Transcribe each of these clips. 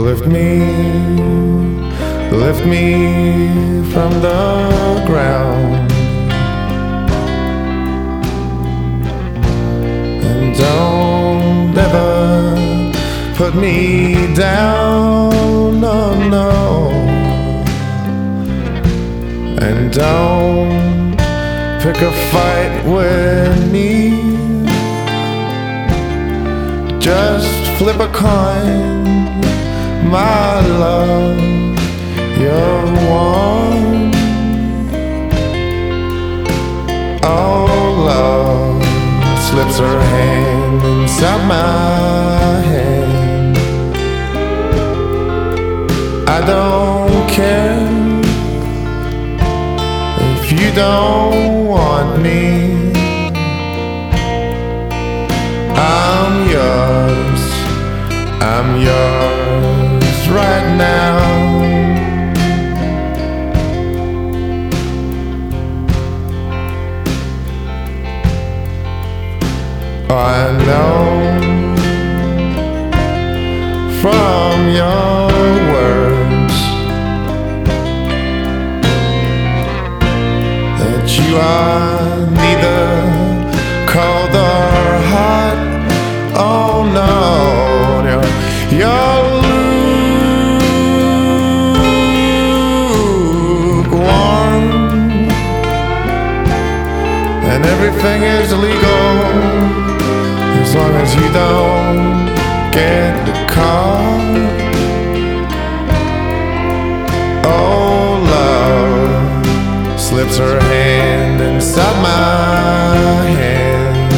Lift me from the ground, and don't ever put me down, no, no. And don't pick a fight with me. Just flip a coin, my love, you're one. Oh, love slips her hand inside my hand. I don't care if you don't want me. I'm yours right now. I know from your words that you are neither cold or hot. Oh no, you're lukewarm, and everything is legal as long as you don't get caught. Oh, love slips her hand inside my hand.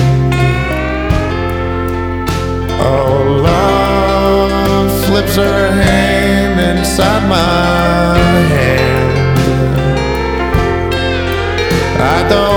Oh, love slips her hand inside my hand. I don't